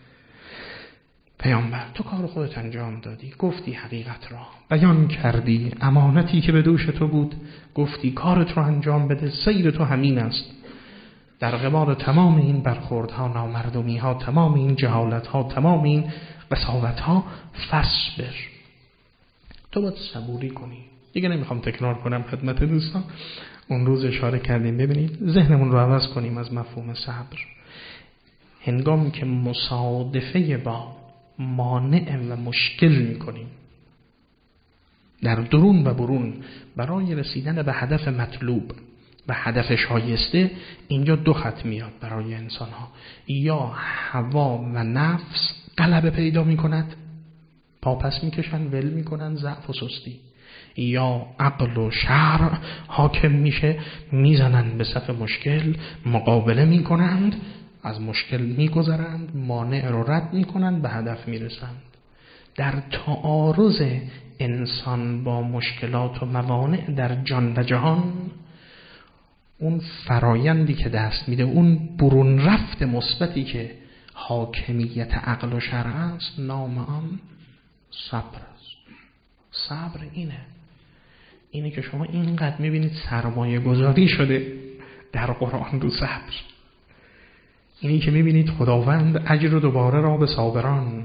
پیامبر تو کار خودت انجام دادی، گفتی حقیقت را بیان کردی، امانتی که به دوش تو بود گفتی کارت رو انجام بده، سیر تو همین است. در قبال تمام این برخوردها، نامردمی ها، تمام این جهالت ها، تمام این قساوت ها، فصبر، تو باید صبوری کنی. دیگه نمیخوام تکرار کنم خدمت دوستان، اون روز اشاره کردیم. ببینید ذهنمون رو عوض کنیم از مفهوم صبر. هنگامی که مصادفه با مانع و مشکل میکنیم در درون و برون برای رسیدن به هدف مطلوب و هدف شایسته، اینجا دو خط میاد برای انسان ها. یا هوا و نفس غلبه پیدا میکند، پاپس میکشن، ول میکنن، ضعف و سستی. یا عقل و شرع حاکم میشه، میزنن به صف مشکل، مقابله میکنند، از مشکل میگذرند، مانع رو رد میکنند، به هدف میرسند. در تعارض انسان با مشکلات و موانع در جان و جهان، اون فرایندی که دست میده، اون برون رفت مثبتی که حاکمیت عقل و شرع است، نام آن صبر است. صبر اینه اینه که شما اینقدر میبینید سرمایه گذاری شده در قرآن رو صبر. اینی که میبینید خداوند اجر دوباره را به صابران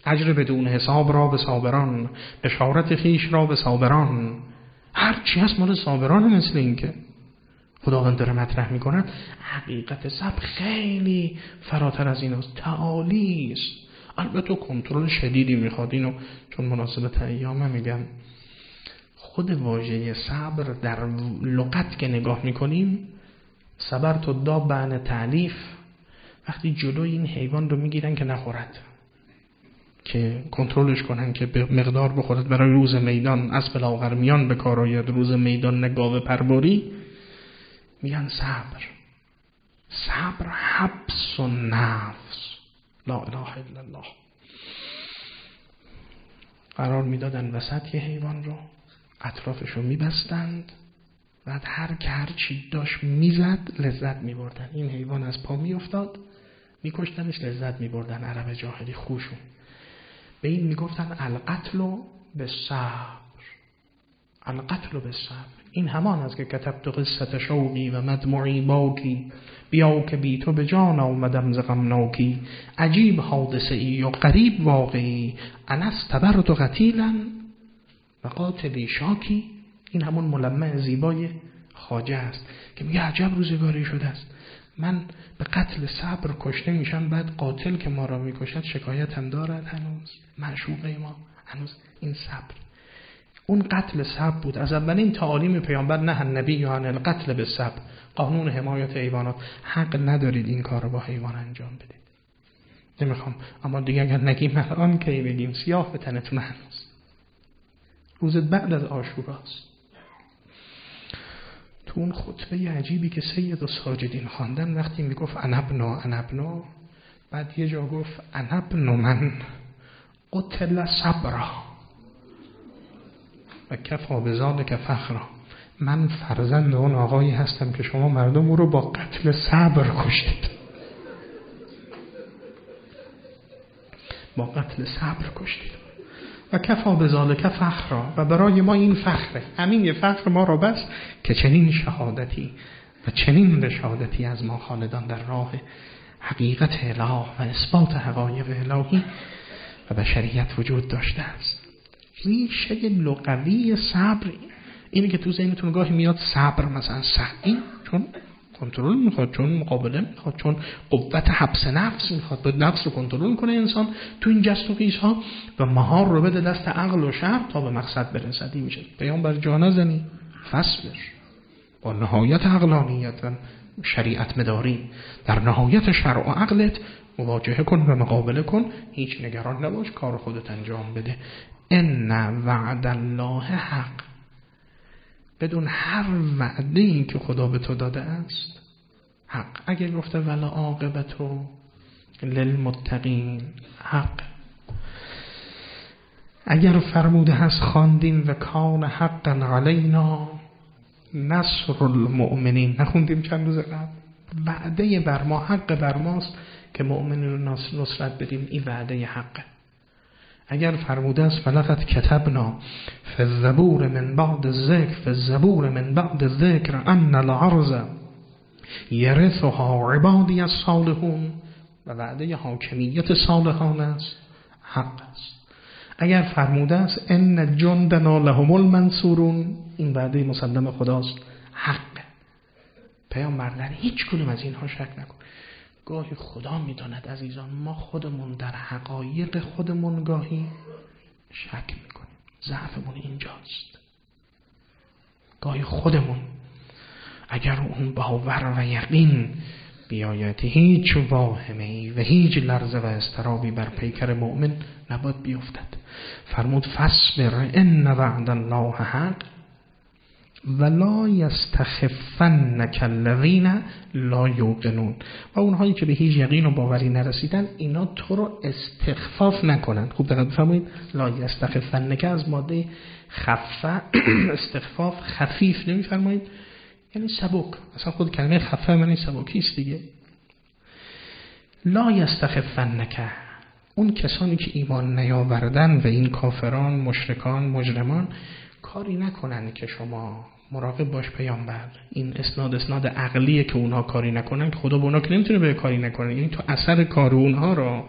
اجر بدون حساب را به صابران، بشارت خیش را به صابران. هر چی هست مال صابران. مثل این که خداوند داره مطرح میکنه حقیقت صبر خیلی فراتر از این است، تعالی است. البته کنترل شدیدی میخواد. اینو چون مناسبت ایام میگم، خود واژه صبر در لغت که نگاه میکنیم، صبر تو دابن تعلیف، وقتی جلوی این حیوان رو میگیرن که نخورد، که کنترلش کنن که به مقدار بخورد برای روز میدان، اسب لاغرمیان به کار آید روز میدان نگاوه پرباری، میگن صبر. صبر حبس و نفس. لا اله الا الله. قرار میدادن وسط یه حیوان رو، اطرافش رو میبستند، بعد هر که هر چی داشت میزد لذت میبردن. این حیوان از پا میافتاد، میکشتنش، لذت میبردن. عرب جاهلی خوشون. به این میگفتن القتل بالصبر. القتل بالصبر. این همان است که کتبت قصت شوقی و مدمعی باکی، بیا که بی تو به جان آمدم ز غمناکی. عجیب حادثه ای و قریب واقعی، انا استبرت قتیلا و قاتلی شاکی. این همون ملمع زیبای خواجه است که میگه عجب روزگاری شده است، من به قتل صبر کشته میشم، بعد قاتل که ما را میکشد شکایت هم دارد هنوز. معشوقه ما هنوز این صبر. اون قتل صبر بود. از اولین تعالیم پیامبر نه النبی یا عن القتل بالصبر، قانون حمایت حیوانات. حق ندارید این کار رو با حیوان انجام بدید. نمیخوام، اما دیگه اگر نگیم الان که بگیم سیاه به تنتون هنوز. روز بعد از عاشوراست. تو اون خطبه عجیبی که سید الساجدین خواندن، وقتی میگفت انا ابنا انا ابنا، بعد یه جا گفت انا ابن من قتل صبرا و کفا بذالک فخرا. من فرزند اون آقایی هستم که شما مردم او رو با قتل صبر کشتید. با قتل صبر کشتید. و کفا بذالک فخرا، و برای ما این فخره. همین یه فخر ما رو بس که چنین شهادتی و چنین رشادتی از ما خالدان در راه حقیقت اله و اثبات حقایق الهی و بشریت وجود داشته است. ریشه لغوی صبر اینه که تو ذهنتون گاهی میاد صبر مثلا سعی، چون کنترل میخواد، چون مقابله میخواد، چون قوت حبس نفس میخواد، باید نفس رو کنترل کنه انسان تو این جست و خیز ها و مهار رو بده دست عقل و شرع تا به مقصد برسدی میشه. پیامبر جا نزنی، فصبر، با نهایت عقلانیت و شریعت مداری در نهایت شرع و عقلت مواجهه کن و مقابله کن. هیچ نگران نباش، کار خودت انجام بده. ان وعد الله حق. بدون هر وعده‌ای که خدا به تو داده است حق. اگر گفته ولا عاقبت للمتقین حق، اگر فرموده هست خواندیم و کان حقا علینا نصر المؤمنین، نخوندیم چند روز قبل؟ وعده بر ما، حق بر ماست که مؤمنین رو نصرت بدیم. این وعده حقه. اگر فرموده است فلقد کتبنا فی الزبور من بعد الذکر فی الزبور من بعد الذکر ان الارض یرثها عبادی الصالحون، و وعده حاکمیت صالحان است، حق است. اگر فرموده است ان جندنا لهم المنصورون، این وعده مسلم خداست، حق. پیامبر در هیچ کدوم از اینها شک نکن. گاهی خدا میداند عزیزان ما خودمون در حقایق خودمون گاهی شک میکنیم. ضعفمون اینجاست. گاهی خودمون اگر اون باور و یقین بیاید، هیچ واهمه‌ای و هیچ لرزه و اضطرابی بر پیکر مؤمن نباید بیفتد. فرمود فاصبر ان وعد الله حق ولا یستخفنک الذین لا یوقنون. و اونهایی که به هیچ یقین و باوری نرسیدن اینا تو رو استخفاف نکنن. خوب دقت بفرمایید. لا یستخفنک از ماده خفه استخفاف، خفیف نمیفرمایید، یعنی سبک. اصلا خود کلمه خفه معنی سبکی است دیگه. لا یستخفنک، اون کسانی که ایمان نیاوردن و این کافران، مشرکان، مجرمان کاری نکنن که شما مراقب باش پیامبر. این اسناد اسناد عقلیه که اونها کاری نکنن که خدا به اونها که نمیتونه به کاری نکنه. یعنی تو اثر کار اونها رو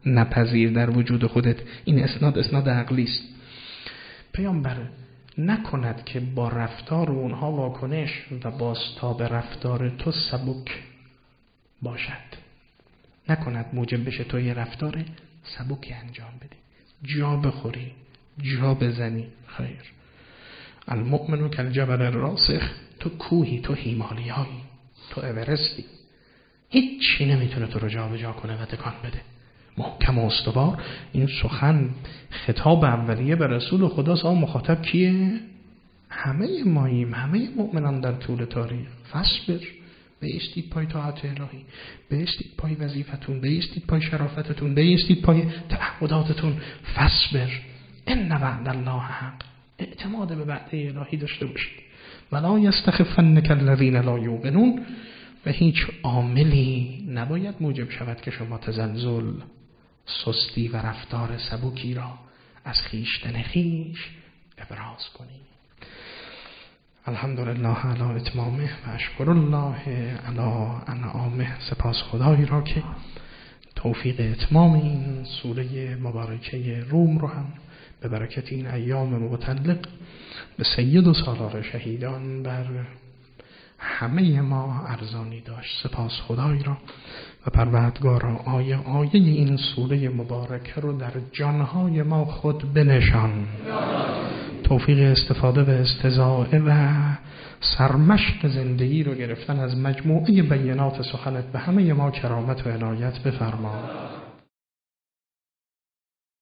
نپذیر در وجود خودت. این اسناد اسناد عقلی است. پیامبر نکند که با رفتار اونها واکنش و بازتاب رفتار تو سبک باشد. نکند موجب بشه تو یه رفتار سبکی انجام بدی، جا بخوری، جا بزنی. خیر. المؤمن کالجبل الراسخ. تو کوهی، تو هیمالیایی، تو اورستی. هیچی نمیتونه تو رو جا به جا کنه و تکان بده. محکم و استوار. این سخن خطاب اولیه به رسول خداست. آن مخاطب کیه؟ همه ماییم، همه مؤمنان در طول تاریخ. فصبر، بایستید پای طاعت الهی، بایستید پای وظیفتون، بایستید پای شرافتتون، بایستید پای تعهداتتون. فصبر ان وعد الله حق. اعتماد به وعده الهی داشته باشید. ولا یستخفنک الذین لا یوقنون. و هیچ عاملی نباید موجب شود که شما تزلزل، سستی و رفتار سبکی را از خیشتن خیش ابراز کنید. الحمدلله علی اتمامه و اشکر الله علی انعامه. سپاس خدایی را که توفیق اتمام این سوره مبارکه روم رو هم به برکت این ایام متعلق به سید و سالار شهیدان بر همه ما ارزانی داشت. سپاس خدایی را و پروردگارا آیه آیه این سوره مبارکه رو در جانهای ما خود بنشان. توفیق استفاده و استزاده و سرمشق زندگی رو گرفتن از مجموعه بیانات سخنت به همه ما کرامت و عنایت بفرما.